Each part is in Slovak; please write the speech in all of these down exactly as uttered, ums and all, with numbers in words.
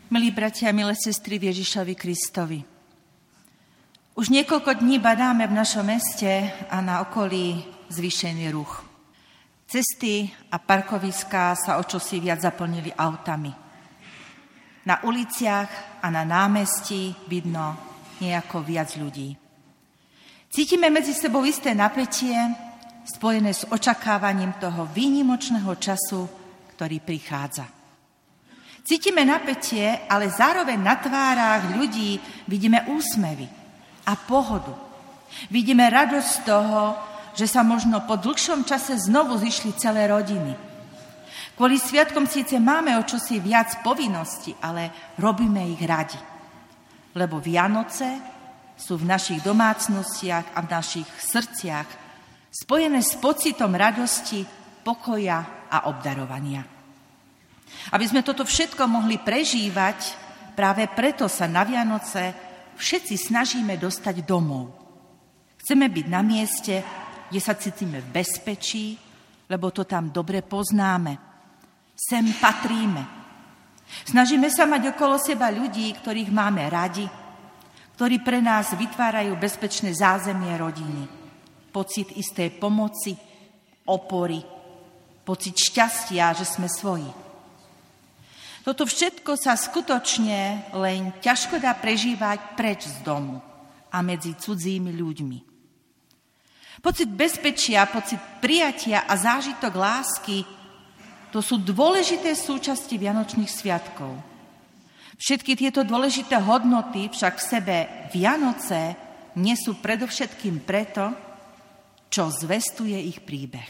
Milí bratia a milé sestry v Ježišovi Kristovi, už niekoľko dní badáme v našom meste a na okolí zvýšený ruch. Cesty a parkoviská sa o čosi viac zaplnili autami. Na uliciach a na námestí vidno nejako viac ľudí. Cítime medzi sebou isté napätie, spojené s očakávaním toho výnimočného času, ktorý prichádza. Cítime napätie, ale zároveň na tvárach ľudí vidíme úsmevy a pohodu. Vidíme radosť z toho, že sa možno po dlhšom čase znovu zišli celé rodiny. Kvôli sviatkom síce máme o čosi viac povinností, ale robíme ich radi. Lebo Vianoce sú v našich domácnostiach a v našich srdciach spojené s pocitom radosti, pokoja a obdarovania. Aby sme toto všetko mohli prežívať, práve preto sa na Vianoce všetci snažíme dostať domov. Chceme byť na mieste, kde sa cítime v bezpečí, lebo to tam dobre poznáme. Sem patríme. Snažíme sa mať okolo seba ľudí, ktorých máme radi, ktorí pre nás vytvárajú bezpečné zázemie rodiny. Pocit istej pomoci, opory, pocit šťastia, že sme svoji. Toto všetko sa skutočne len ťažko dá prežívať preč z domu a medzi cudzími ľuďmi. Pocit bezpečia, pocit prijatia a zážitok lásky, to sú dôležité súčasti Vianočných sviatkov. Všetky tieto dôležité hodnoty však v sebe Vianoce nesú predovšetkým preto, čo zvestuje ich príbeh.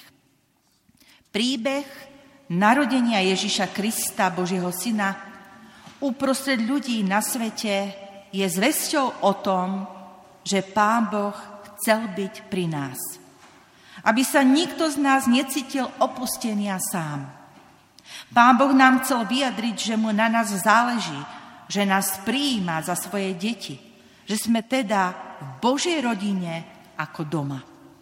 Príbeh narodenia Ježiša Krista, Božieho Syna, uprostred ľudí na svete je zvesťou o tom, že Pán Boh chcel byť pri nás. Aby sa nikto z nás necítil opustený a sám. Pán Boh nám chcel vyjadriť, že mu na nás záleží, že nás prijíma za svoje deti, že sme teda v Božej rodine ako doma.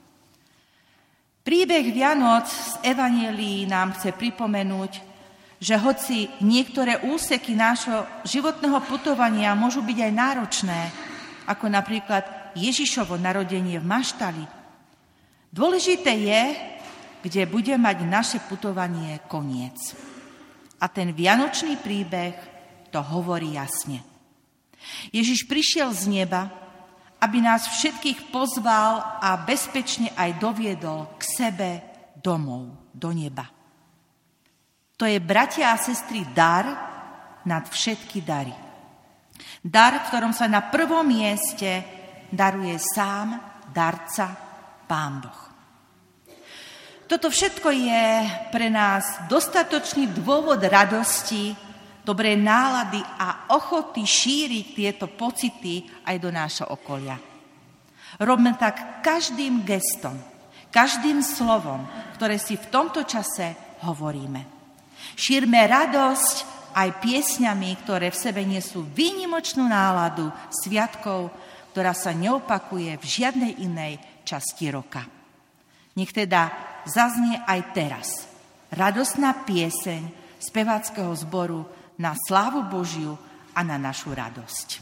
Príbeh Vianoc z Evanjelií nám chce pripomenúť, že hoci niektoré úseky nášho životného putovania môžu byť aj náročné, ako napríklad Ježišovo narodenie v maštali, dôležité je, kde bude mať naše putovanie koniec. A ten vianočný príbeh to hovorí jasne. Ježiš prišiel z neba, aby nás všetkých pozval a bezpečne aj doviedol k sebe domov, do neba. To je, bratia a sestry, dar nad všetky dary. Dar, v ktorom sa na prvom mieste daruje sám darca, Pán Boh. Toto všetko je pre nás dostatočný dôvod radosti, dobrej nálady a ochoty šíriť tieto pocity aj do nášho okolia. Robme tak každým gestom, každým slovom, ktoré si v tomto čase hovoríme. Šírme radosť aj piesňami, ktoré v sebe nesú výnimočnú náladu sviatkov, ktorá sa neopakuje v žiadnej inej časti roka. Nech teda zaznie aj teraz radostná pieseň speváckeho zboru na slávu Božiu a na našu radosť.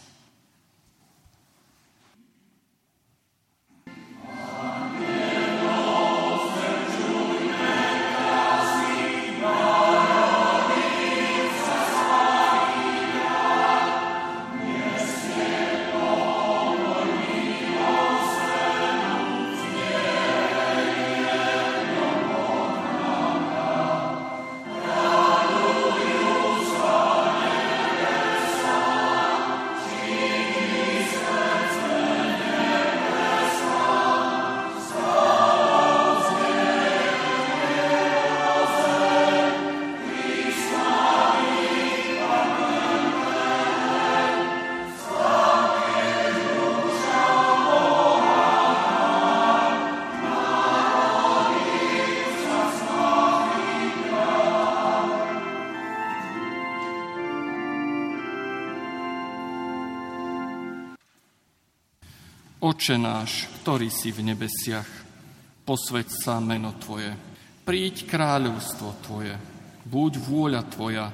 Oče náš, ktorý si v nebesiach, posväť sa meno Tvoje. Príď kráľovstvo Tvoje, buď vôľa Tvoja,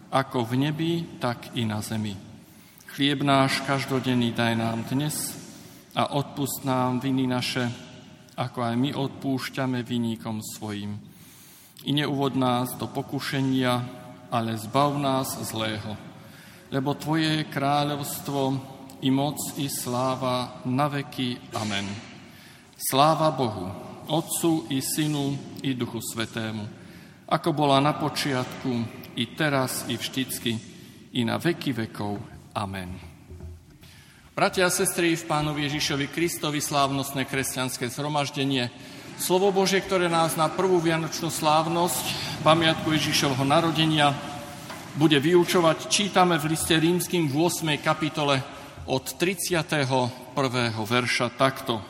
ako v nebi, tak i na zemi. Chlieb náš každodenný daj nám dnes a odpusť nám viny naše, ako aj my odpúšťame viníkom svojim. I neuvod nás do pokušenia, ale zbav nás zlého. Lebo Tvoje je kráľovstvo, i moc, i sláva na veky. Amen. Sláva Bohu, Otcu i Synu, i Duchu Svätému, ako bola na počiatku, i teraz, i vždycky, i na veky vekov. Amen. Bratia a sestry, v Pánovi Ježišovi Kristovi slávnostné kresťanské zhromaždenie, slovo Božie, ktoré nás na prvú vianočnú slávnosť, pamiatku Ježišovho narodenia, bude vyučovať, čítame v liste Rímskym v ôsmej kapitole od tridsiateho prvého verša takto.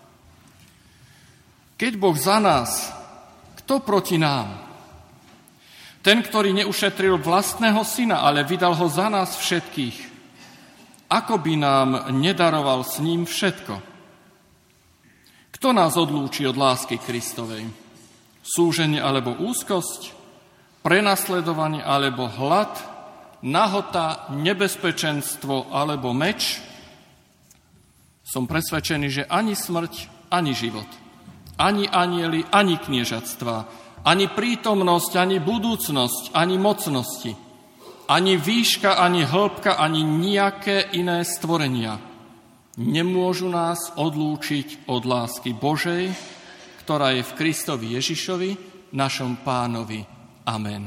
Keď Boh za nás, kto proti nám? Ten, ktorý neušetril vlastného syna, ale vydal ho za nás všetkých, ako by nám nedaroval s ním všetko? Kto nás odlúči od lásky Kristovej? Súženie alebo úzkosť? Prenasledovanie alebo hlad? Nahota, nebezpečenstvo alebo meč? Som presvedčený, že ani smrť, ani život, ani anjeli, ani kniežatstva, ani prítomnosť, ani budúcnosť, ani mocnosti, ani výška, ani hĺbka, ani nejaké iné stvorenia nemôžu nás odlúčiť od lásky Božej, ktorá je v Kristovi Ježišovi, našom Pánovi. Amen.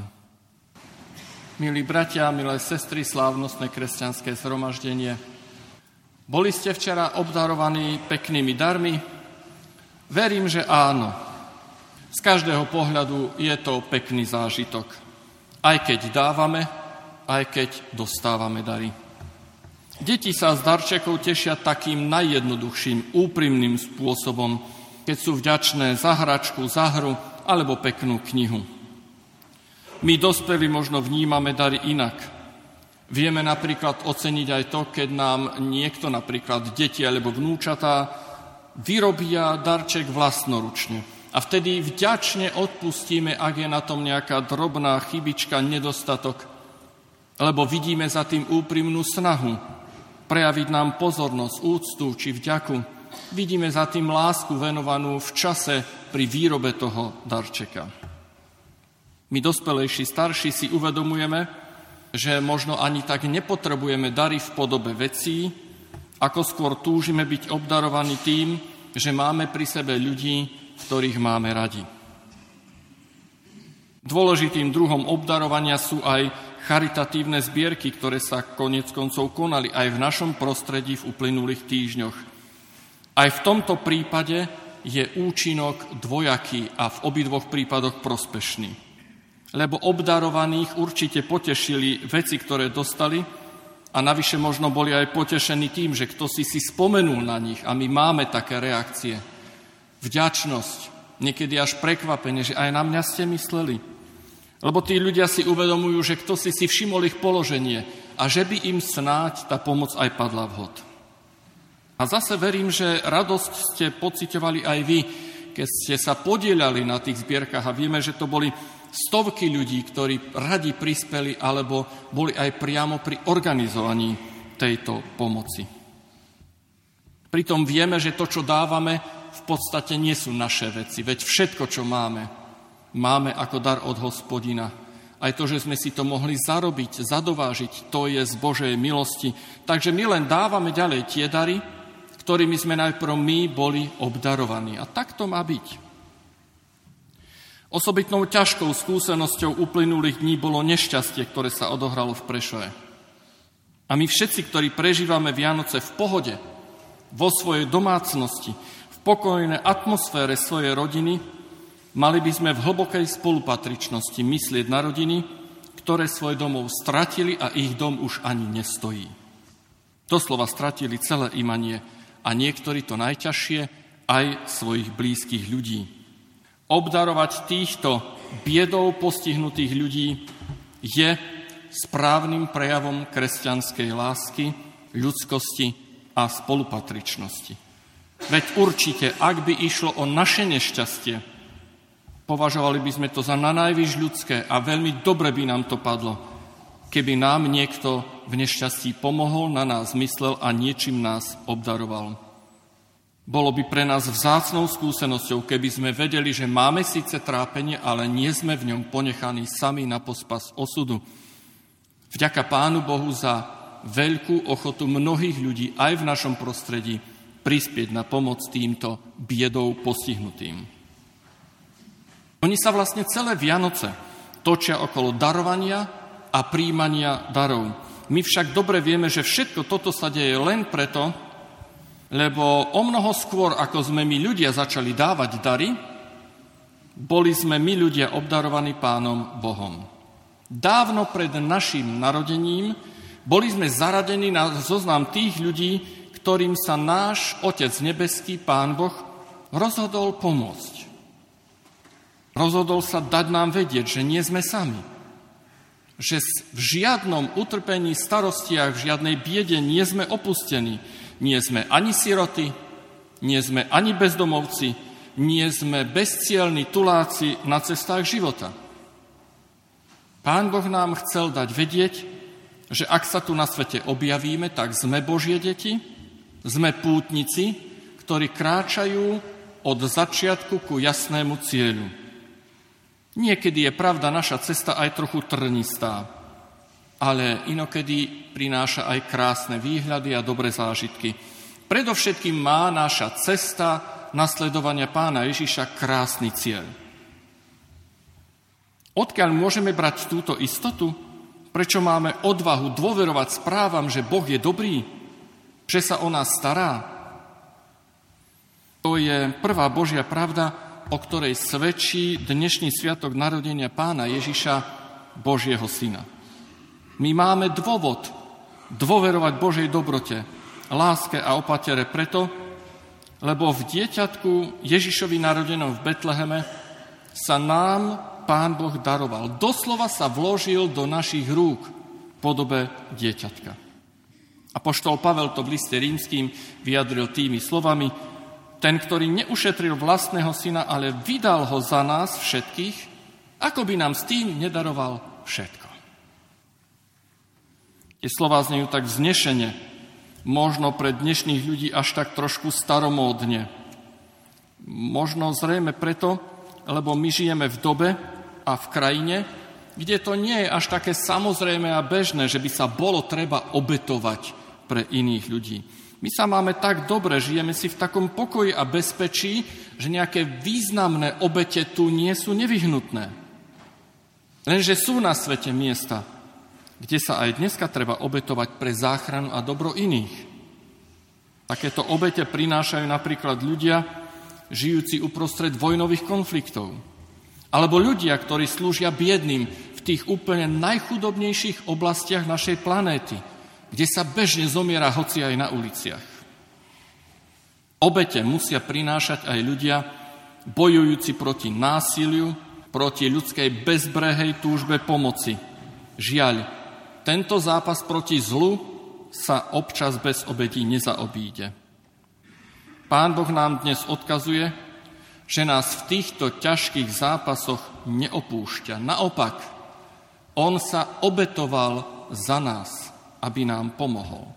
Milí bratia, milé sestry, slávnostné kresťanské zhromaždenie, boli ste včera obdarovaní peknými darmi? Verím, že áno. Z každého pohľadu je to pekný zážitok. Aj keď dávame, aj keď dostávame dary. Deti sa z darčekov tešia takým najjednoduchším, úprimným spôsobom, keď sú vďačné za hračku, za hru alebo peknú knihu. My dospelí možno vnímame dary inak. Vieme napríklad oceniť aj to, keď nám niekto, napríklad deti alebo vnúčatá, vyrobia darček vlastnoručne. A vtedy vďačne odpustíme, ak je na tom nejaká drobná chybička, nedostatok, lebo vidíme za tým úprimnú snahu prejaviť nám pozornosť, úctu či vďaku. Vidíme za tým lásku venovanú v čase pri výrobe toho darčeka. My dospelejší, starší si uvedomujeme, že možno ani tak nepotrebujeme dary v podobe vecí, ako skôr túžime byť obdarovaní tým, že máme pri sebe ľudí, ktorých máme radi. Dôležitým druhom obdarovania sú aj charitatívne zbierky, ktoré sa koniec koncov konali aj v našom prostredí v uplynulých týždňoch. Aj v tomto prípade je účinok dvojaký a v obidvoch prípadoch prospešný. Lebo obdarovaných určite potešili veci, ktoré dostali, a navyše možno boli aj potešení tým, že kto si si spomenul na nich, a my máme také reakcie. Vďačnosť, niekedy až prekvapenie, že aj na mňa ste mysleli. Lebo tí ľudia si uvedomujú, že kto si si všimol ich položenie a že by im snáď tá pomoc aj padla vhod. A zase verím, že radosť ste pociťovali aj vy, keď ste sa podieľali na tých zbierkach, a vieme, že to boli stovky ľudí, ktorí radi prispeli alebo boli aj priamo pri organizovaní tejto pomoci. Pritom vieme, že to, čo dávame, v podstate nie sú naše veci, veď všetko, čo máme, máme ako dar od Hospodina. Aj to, že sme si to mohli zarobiť, zadovážiť, to je z Božej milosti. Takže my len dávame ďalej tie dary, ktorými sme najprv my boli obdarovaní. A tak to má byť. Osobitnou ťažkou skúsenosťou uplynulých dní bolo nešťastie, ktoré sa odohralo v Prešove. A my všetci, ktorí prežívame Vianoce v pohode, vo svojej domácnosti, v pokojnej atmosfére svojej rodiny, mali by sme v hlbokej spolupatričnosti myslieť na rodiny, ktoré svoj domov stratili a ich dom už ani nestojí. Doslova stratili celé imanie a niektorí to najťažšie aj svojich blízkych ľudí. Obdarovať týchto biedou postihnutých ľudí je správnym prejavom kresťanskej lásky, ľudskosti a spolupatričnosti. Veď určite, ak by išlo o naše nešťastie, považovali by sme to za nanajvýš ľudské a veľmi dobre by nám to padlo, keby nám niekto v nešťastí pomohol, na nás myslel a niečím nás obdaroval. Bolo by pre nás vzácnou skúsenosťou, keby sme vedeli, že máme síce trápenie, ale nie sme v ňom ponechaní sami na pospas osudu. Vďaka Pánu Bohu za veľkú ochotu mnohých ľudí aj v našom prostredí prispieť na pomoc týmto biedou postihnutým. Oni sa vlastne celé Vianoce točia okolo darovania a príjmania darov. My však dobre vieme, že všetko toto sa deje len preto, lebo o mnoho skôr, ako sme my ľudia začali dávať dary, boli sme my ľudia obdarovaní Pánom Bohom. Dávno pred našim narodením boli sme zaradení na zoznam tých ľudí, ktorým sa náš Otec nebeský, Pán Boh, rozhodol pomôcť. Rozhodol sa dať nám vedieť, že nie sme sami. Že v žiadnom utrpení, starostiach, v žiadnej biede nie sme opustení. Nie sme ani siroty, nie sme ani bezdomovci, nie sme bezcielni tuláci na cestách života. Pán Boh nám chcel dať vedieť, že ak sa tu na svete objavíme, tak sme Božie deti, sme pútnici, ktorí kráčajú od začiatku ku jasnému cieľu. Niekedy je pravda naša cesta aj trochu trnistá, ale inokedy prináša aj krásne výhľady a dobré zážitky. Predovšetkým má naša cesta nasledovania Pána Ježiša krásny cieľ. Odkiaľ môžeme brať túto istotu? Prečo máme odvahu dôverovať správam, že Boh je dobrý? Že sa o nás stará? To je prvá Božia pravda, o ktorej svedčí dnešný sviatok narodenia Pána Ježiša, Božieho Syna. My máme dôvod dôverovať Božej dobrote, láske a opatere preto, lebo v dieťatku Ježišovi narodenom v Betleheme sa nám Pán Boh daroval. Doslova sa vložil do našich rúk v podobe dieťatka. Apoštol Pavel to v liste rímskym vyjadril tými slovami: ten, ktorý neušetril vlastného syna, ale vydal ho za nás všetkých, ako by nám s tým nedaroval všetko. Tie slová znejú tak vznešene, možno pre dnešných ľudí až tak trošku staromódne. Možno zrejme preto, lebo my žijeme v dobe a v krajine, kde to nie je až také samozrejme a bežné, že by sa bolo treba obetovať pre iných ľudí. My sa máme tak dobre, žijeme si v takom pokoji a bezpečí, že nejaké významné obete tu nie sú nevyhnutné. Lenže sú na svete miesta, kde sa aj dneska treba obetovať pre záchranu a dobro iných. Takéto obete prinášajú napríklad ľudia, žijúci uprostred vojnových konfliktov. Alebo ľudia, ktorí slúžia biedným v tých úplne najchudobnejších oblastiach našej planéty, kde sa bežne zomiera hoci aj na uliciach. Obete musia prinášať aj ľudia, bojujúci proti násiliu, proti ľudskej bezbrehej túžbe pomoci. Žiaľ, tento zápas proti zlu sa občas bez obetí nezaobíde. Pán Boh nám dnes odkazuje, že nás v týchto ťažkých zápasoch neopúšťa. Naopak, on sa obetoval za nás, aby nám pomohol.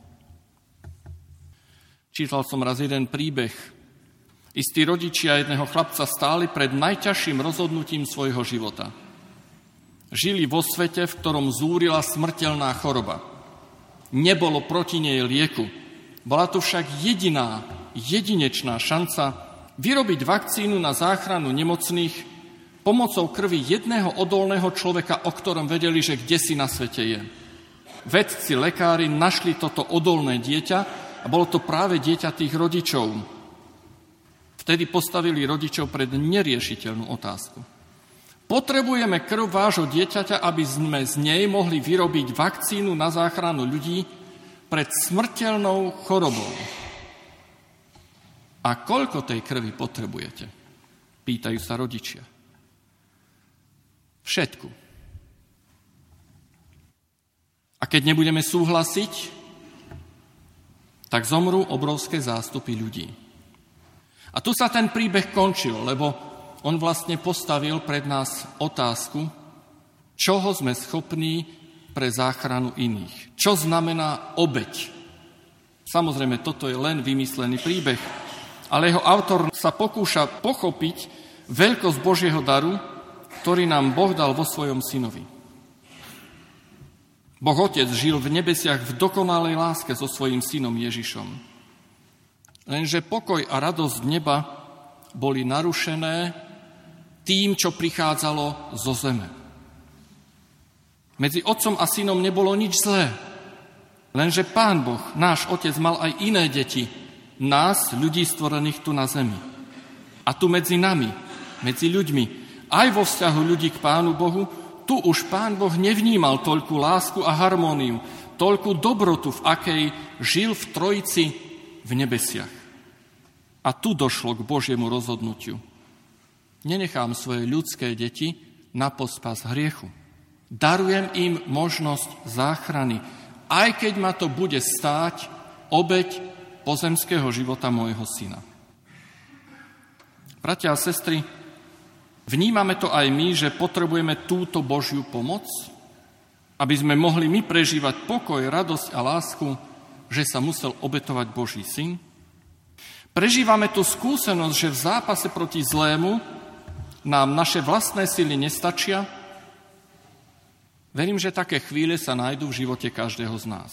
Čítal som raz jeden príbeh. Istí rodičia jedného chlapca stáli pred najťažším rozhodnutím svojho života. Žili vo svete, v ktorom zúrila smrteľná choroba. Nebolo proti nej lieku. Bola to však jediná, jedinečná šanca vyrobiť vakcínu na záchranu nemocných pomocou krvi jedného odolného človeka, o ktorom vedeli, že kdesi na svete je. Vedci, lekári našli toto odolné dieťa a bolo to práve dieťa tých rodičov. Vtedy postavili rodičov pred neriešiteľnú otázku. Potrebujeme krv vášho dieťaťa, aby sme z nej mohli vyrobiť vakcínu na záchranu ľudí pred smrteľnou chorobou. A koľko tej krvi potrebujete? Pýtajú sa rodičia. Všetku. A keď nebudeme súhlasiť, tak zomrú obrovské zástupy ľudí. A tu sa ten príbeh končil, lebo on vlastne postavil pred nás otázku, čoho sme schopní pre záchranu iných. Čo znamená obeť? Samozrejme, toto je len vymyslený príbeh, ale jeho autor sa pokúša pochopiť veľkosť Božieho daru, ktorý nám Boh dal vo svojom synovi. Boh Otec žil v nebesiach v dokonalej láske so svojím synom Ježišom. Lenže pokoj a radosť neba boli narušené tým, čo prichádzalo zo zeme. Medzi otcom a synom nebolo nič zlé, lenže Pán Boh, náš Otec, mal aj iné deti, nás, ľudí stvorených tu na zemi. A tu medzi nami, medzi ľuďmi, aj vo vzťahu ľudí k Pánu Bohu, tu už Pán Boh nevnímal toľkú lásku a harmóniu, toľkú dobrotu, v akej žil v Trojici v nebesiach. A tu došlo k Božiemu rozhodnutiu. Nenechám svoje ľudské deti na pospas hriechu. Darujem im možnosť záchrany, aj keď ma to bude stáť obeť pozemského života môjho syna. Bratia a sestry, vnímame to aj my, že potrebujeme túto Božiu pomoc, aby sme mohli my prežívať pokoj, radosť a lásku, že sa musel obetovať Boží syn. Prežívame tú skúsenosť, že v zápase proti zlému nám naše vlastné sily nestačia. Verím, že také chvíle sa nájdú v živote každého z nás.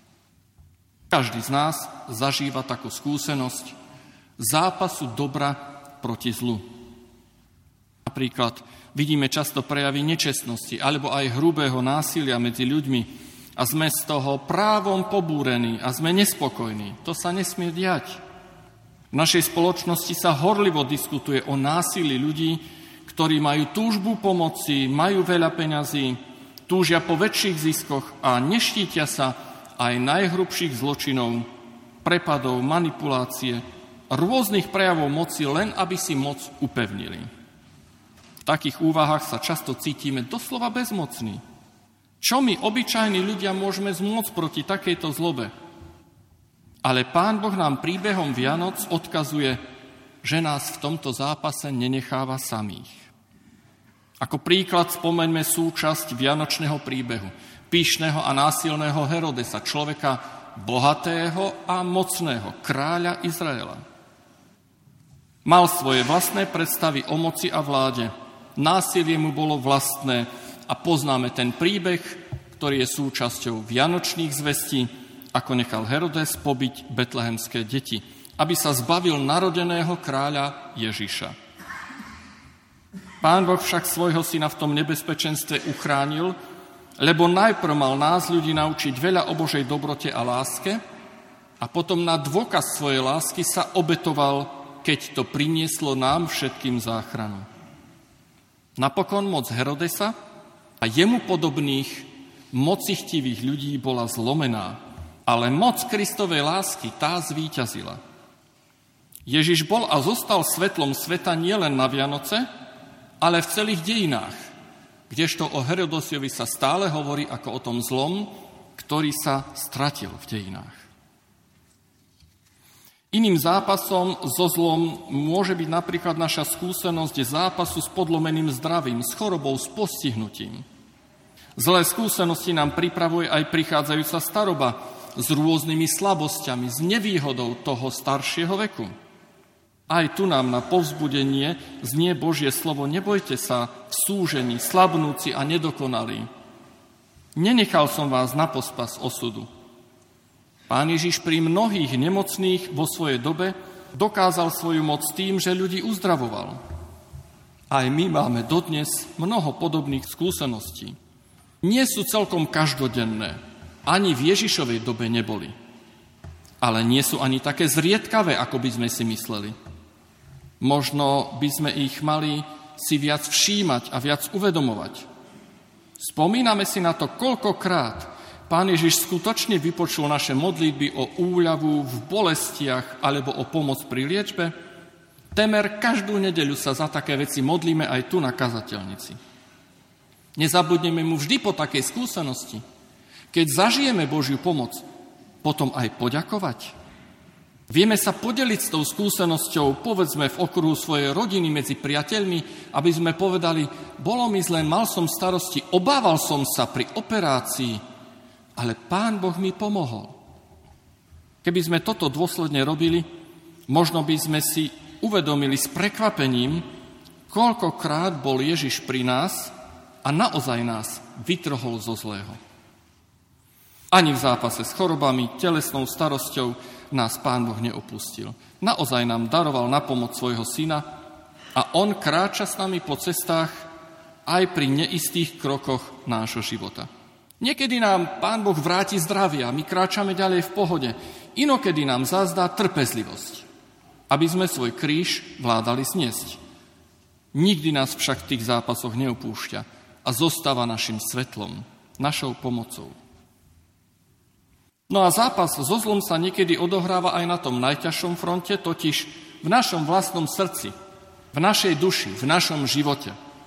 Každý z nás zažíva takú skúsenosť zápasu dobra proti zlu. Napríklad vidíme často prejavy nečestnosti alebo aj hrubého násilia medzi ľuďmi a sme z toho právom pobúrení a sme nespokojní. To sa nesmie diať. V našej spoločnosti sa horlivo diskutuje o násilí ľudí, ktorí majú túžbu pomoci, majú veľa peňazí, túžia po väčších ziskoch a neštítia sa aj najhrubších zločinov, prepadov, manipulácie, rôznych prejavov moci, len aby si moc upevnili. V takých úvahách sa často cítime doslova bezmocní. Čo my, obyčajní ľudia, môžeme zmôcť proti takejto zlobe? Ale Pán Boh nám príbehom Vianoc odkazuje, že nás v tomto zápase nenecháva samých. Ako príklad spomeňme súčasť vianočného príbehu, pyšného a násilného Herodesa, človeka bohatého a mocného, kráľa Izraela. Mal svoje vlastné predstavy o moci a vláde, násilie mu bolo vlastné a poznáme ten príbeh, ktorý je súčasťou vianočných zvestí, ako nechal Herodes pobiť betlehemské deti, aby sa zbavil narodeného kráľa Ježiša. Pán Boh však svojho syna v tom nebezpečenstve uchránil, lebo najprv mal nás ľudí naučiť veľa o Božej dobrote a láske a potom na dôkaz svojej lásky sa obetoval, keď to prinieslo nám všetkým záchranu. Napokon moc Herodesa a jemu podobných mocichtivých ľudí bola zlomená, ale moc Kristovej lásky tá zvíťazila. Ježiš bol a zostal svetlom sveta nielen na Vianoce, ale v celých dejinách, kdežto o Herodesovi sa stále hovorí ako o tom zlom, ktorý sa stratil v dejinách. Iným zápasom so zlom môže byť napríklad naša skúsenosť zápasu s podlomeným zdravím, s chorobou, s postihnutím. Zlé skúsenosti nám pripravuje aj prichádzajúca staroba s rôznymi slabosťami, s nevýhodou toho staršieho veku. Aj tu nám na povzbudenie znie Božie slovo: nebojte sa v súžení, slabnúci a nedokonalí. Nenechal som vás na pospas osudu. Pán Ježiš pri mnohých nemocných vo svojej dobe dokázal svoju moc tým, že ľudí uzdravoval. Aj my máme dodnes mnoho podobných skúseností. Nie sú celkom každodenné, ani v Ježišovej dobe neboli. Ale nie sú ani také zriedkavé, ako by sme si mysleli. Možno by sme ich mali si viac všímať a viac uvedomovať. Spomíname si na to, koľkokrát Pán Ježiš skutočne vypočul naše modlitby o úľavu v bolestiach alebo o pomoc pri liečbe. Temer každú nedeľu sa za také veci modlíme aj tu na kazateľnici. Nezabudneme mu vždy po takej skúsenosti. Keď zažijeme Božiu pomoc, potom aj poďakovať. Vieme sa podeliť s tou skúsenosťou, povedzme v okruhu svojej rodiny, medzi priateľmi, aby sme povedali, bolo mi zle, mal som starosti, obával som sa pri operácii, ale Pán Boh mi pomohol. Keby sme toto dôsledne robili, možno by sme si uvedomili s prekvapením, koľkokrát bol Ježiš pri nás a naozaj nás vytrhol zo zlého. Ani v zápase s chorobami, telesnou starosťou nás Pán Boh neopustil. Naozaj nám daroval na pomoc svojho syna a on kráča s nami po cestách aj pri neistých krokoch nášho života. Niekedy nám Pán Boh vráti zdravie a my kráčame ďalej v pohode. Inokedy nám zazdá trpezlivosť, aby sme svoj kríž vládali zniesť. Nikdy nás však v tých zápasoch neopúšťa a zostáva našim svetlom, našou pomocou. No a zápas so zlom sa niekedy odohráva aj na tom najťažšom fronte, totiž v našom vlastnom srdci, v našej duši, v našom živote.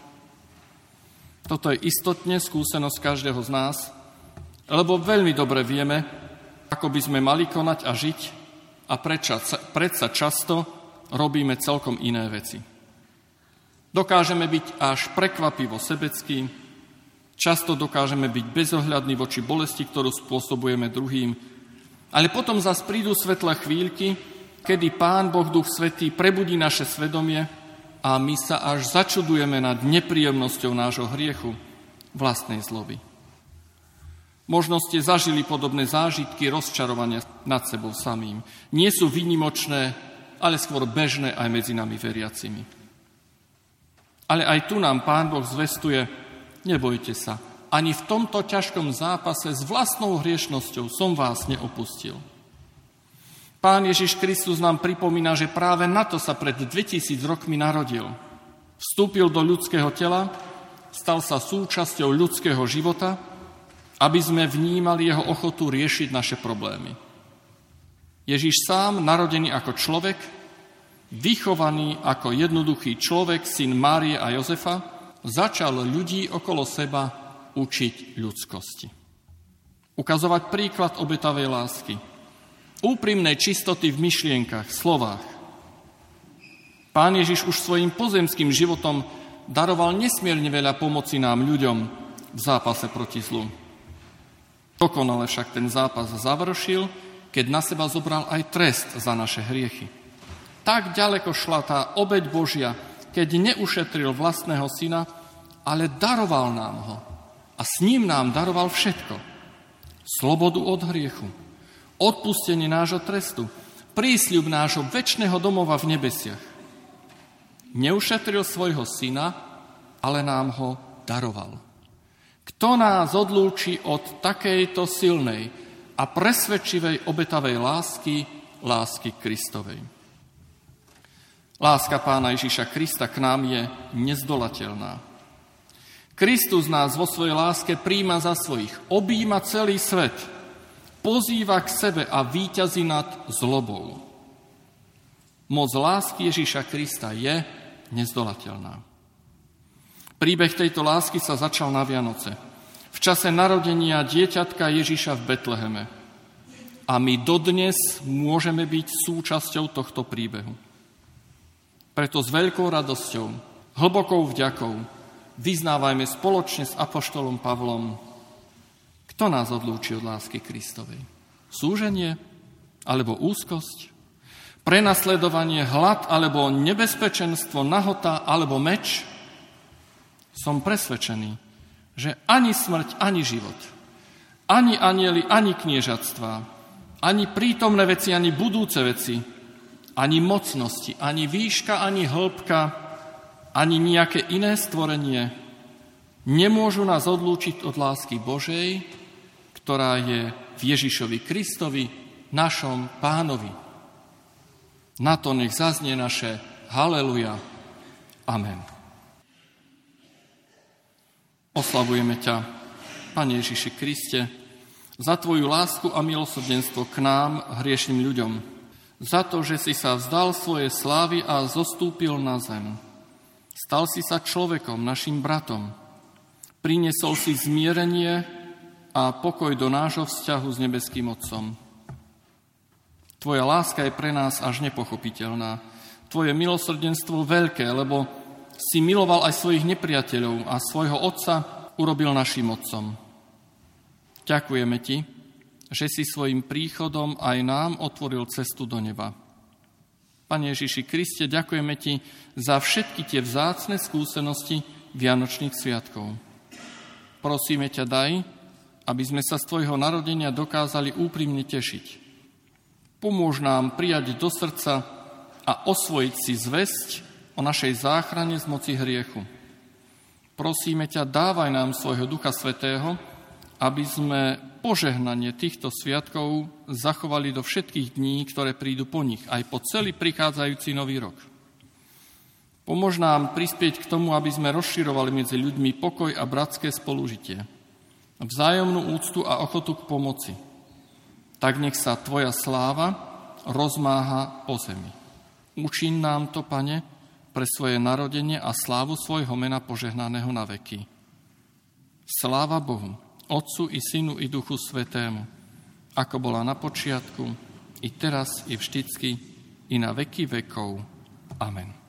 Toto je istotne skúsenosť každého z nás, lebo veľmi dobre vieme, ako by sme mali konať a žiť a predsa, predsa často robíme celkom iné veci. Dokážeme byť až prekvapivo sebeckí, často dokážeme byť bezohľadní voči bolesti, ktorú spôsobujeme druhým, ale potom zas prídu svetlé chvíľky, kedy Pán Boh, Duch Svätý, prebudí naše svedomie a my sa až začudujeme nad nepríjemnosťou nášho hriechu, vlastnej zloby. Možno ste zažili podobné zážitky rozčarovania nad sebou samým. Nie sú výnimočné, ale skôr bežné aj medzi nami veriacimi. Ale aj tu nám Pán Boh zvestuje: nebojte sa, ani v tomto ťažkom zápase s vlastnou hriešnosťou som vás neopustil. Pán Ježiš Kristus nám pripomína, že práve na to sa pred dvetisíc rokmi narodil. Vstúpil do ľudského tela, stal sa súčasťou ľudského života, aby sme vnímali jeho ochotu riešiť naše problémy. Ježiš sám, narodený ako človek, vychovaný ako jednoduchý človek, syn Márie a Jozefa, začal ľudí okolo seba učiť ľudskosti. Ukazovať príklad obetavej lásky, úprimnej čistoty v myšlienkach, slovách. Pán Ježiš už svojim pozemským životom daroval nesmierne veľa pomoci nám, ľuďom, v zápase proti zlu. Dokonale však ten zápas završil, keď na seba zobral aj trest za naše hriechy. Tak ďaleko šla tá obeť Božia, keď neušetril vlastného syna, ale daroval nám ho. A s ním nám daroval všetko. Slobodu od hriechu, odpustenie nášho trestu, prísľub nášho večného domova v nebesiach. Neušetril svojho syna, ale nám ho daroval. Kto nás odlúči od takejto silnej a presvedčivej obetavej lásky, lásky Kristovej? Láska Pána Ježiša Krista k nám je nezdolateľná. Kristus nás vo svojej láske príjma za svojich, objíma celý svet, pozýva k sebe a víťazí nad zlobou. Moc lásky Ježiša Krista je nezdolateľná. Príbeh tejto lásky sa začal na Vianoce, v čase narodenia dieťatka Ježiša v Betleheme. A my dodnes môžeme byť súčasťou tohto príbehu. Preto s veľkou radosťou, hlbokou vďakou vyznávajme spoločne s apoštolom Pavlom: kto nás odlúči od lásky Kristovej? Súženie alebo úzkosť? Prenasledovanie, hlad alebo nebezpečenstvo, nahota alebo meč? Som presvedčený, že ani smrť, ani život, ani anjeli, ani kniežatstvá, ani prítomné veci, ani budúce veci, ani mocnosti, ani výška, ani hĺbka, ani nejaké iné stvorenie nemôžu nás odlúčiť od lásky Božej, ktorá je v Ježišovi Kristovi, našom Pánovi. Na to nech zaznie naše haleluja. Amen. Oslavujeme ťa, Pane Ježiši Kriste, za Tvoju lásku a milosrdenstvo k nám, hriešným ľuďom. Za to, že si sa vzdal svojej slávy a zostúpil na zem. Stal si sa človekom, našim bratom. Priniesol si zmierenie a pokoj do nášho vzťahu s nebeským Otcom. Tvoja láska je pre nás až nepochopiteľná. Tvoje milosrdenstvo veľké, lebo si miloval aj svojich nepriateľov a svojho otca urobil našim otcom. Ďakujeme ti, že si svojim príchodom aj nám otvoril cestu do neba. Pane Ježiši Kriste, ďakujeme ti za všetky tie vzácne skúsenosti Vianočných sviatkov. Prosíme ťa, daj, aby sme sa z tvojho narodenia dokázali úprimne tešiť. Pomôž nám prijať do srdca a osvojiť si zvesť o našej záchrane z moci hriechu. Prosíme ťa, dávaj nám svojho Ducha Svätého, aby sme požehnanie týchto sviatkov zachovali do všetkých dní, ktoré prídu po nich, aj po celý prichádzajúci nový rok. Pomôž nám prispieť k tomu, aby sme rozširovali medzi ľuďmi pokoj a bratské spolužitie, vzájomnú úctu a ochotu k pomoci. Tak nech sa tvoja sláva rozmáha po zemi. Učiň nám to, Pane, pre svoje narodenie a slávu svojho mena požehnaného na veky. Sláva Bohu, Otcu i Synu i Duchu Svätému, ako bola na počiatku, i teraz, i vždycky, i na veky vekov. Amen.